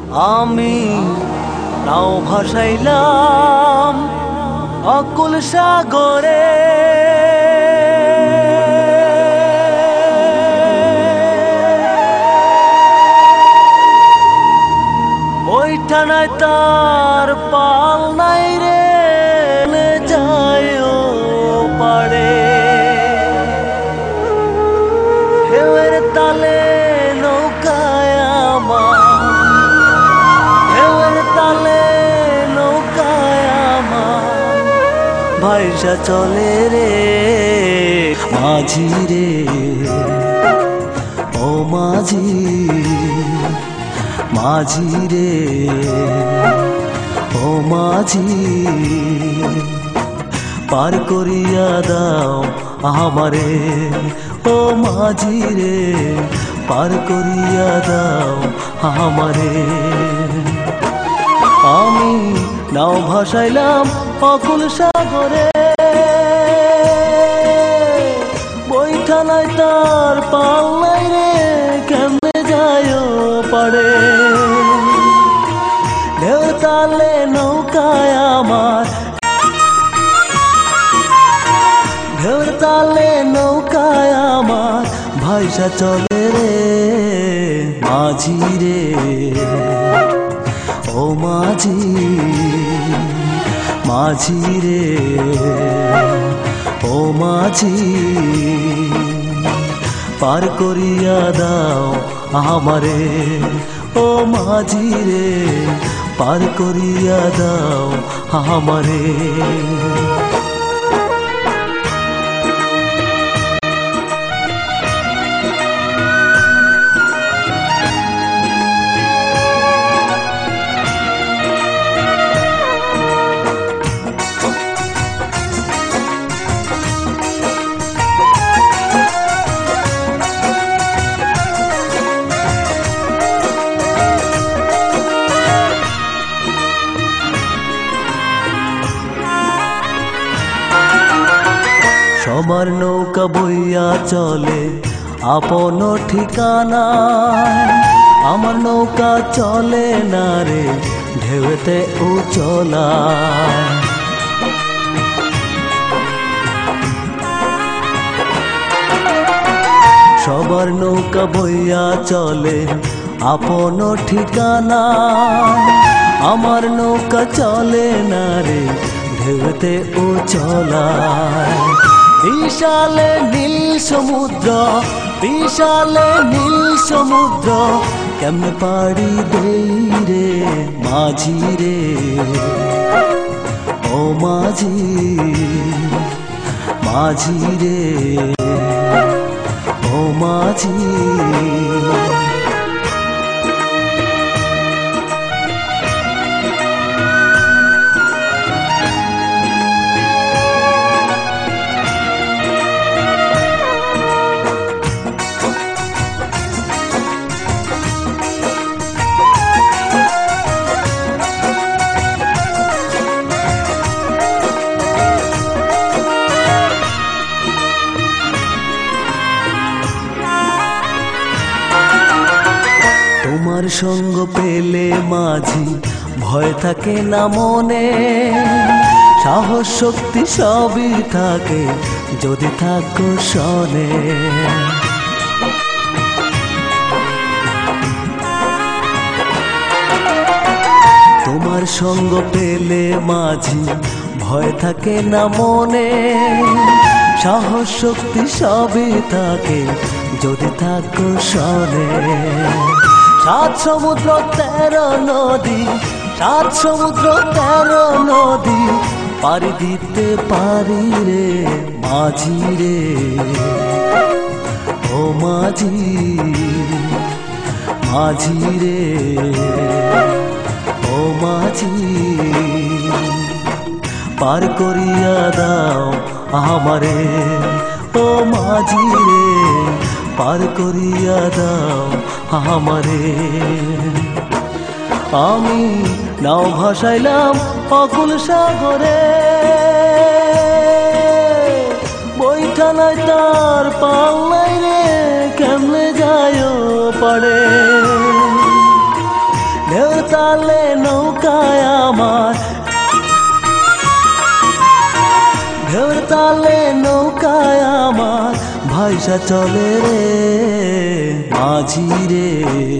আমি নাও ভাসাইলাম অকুল সাগরে, ওইটা নাই তার পাল নাই রে, যায় পারে ঢেউয়ের তালে নৌকায় আমার, ঢেউয়ের তালে নৌকায় আমার ভাইসা চলে রে মাঝি রে, ও মাঝি মাঝি রে, ও মাঝি পার করিয়া দাও আমারে, ও মাঝি রে পার করিয়া দাও আমারে। আমি নাও ভাসাইলাম অকুল সাগরে, বৈঠা নাই তার পাল নাই রে, কেমনে যায় পারে ঢেউ তালে নৌকায় আমার, ঢেউ তালে নৌকায় আমার ভাইসা চলে রে মাঝি রে, ও মাঝি মাঝি রে, ও মাঝি পার করিয়া দাও আমারে, ও মাঝি রে পার করিয়া দাও আমারে। সবার নৌকা বইয়া চলে আপন ঠিকানা, আমার নৌকা চলে না রে ঢেউতে উচলা, সবার নৌকা বইয়া চলে আপন ঠিকানা, আমার নৌকা চলে না রে ঢেউতে উচলা। বিশালে নীল সমুদ্র, বিশালে নীল সমুদ্র কেমনে পাড়ি দেই রে মাঝি রে, ও মাঝি মাঝি রে, ও মাঝি তোমার সঙ্গ পেলে মাঝি ভয় থাকে না মনে, সাহস শক্তি সবই থাকে যদি থাকো শনে। তোমার সঙ্গ পেলে মাঝি ভয় থাকে না মনে, সাহস শক্তি সবই থাকে যদি থাকো শনে। সাত সমুদ্র 13 নদী, সাত সমুদ্র 13 নদী পাড়ি দিতে পারি রে মাঝি রে, ও মাঝি মাঝি রে, ও মাঝি পার করিয়া দাও আমারে, ও মাঝি রে পার করিয়া দাও আমারে। আমি নাও ভাসাইলাম অকুল সাগরে, বৈঠা নাই তার পাল নাই রে, কেমনে যায় পারে ঢেউ ভাইসা চলে রে মাঝি রে,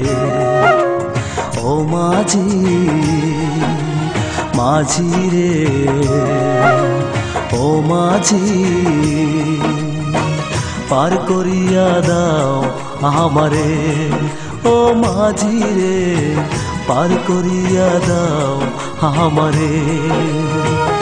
ও মাঝি মাঝি রে, ও মাঝি পার করিয়া দাও আমারে, ও মাঝি রে পার করিয়া দাও আমারে।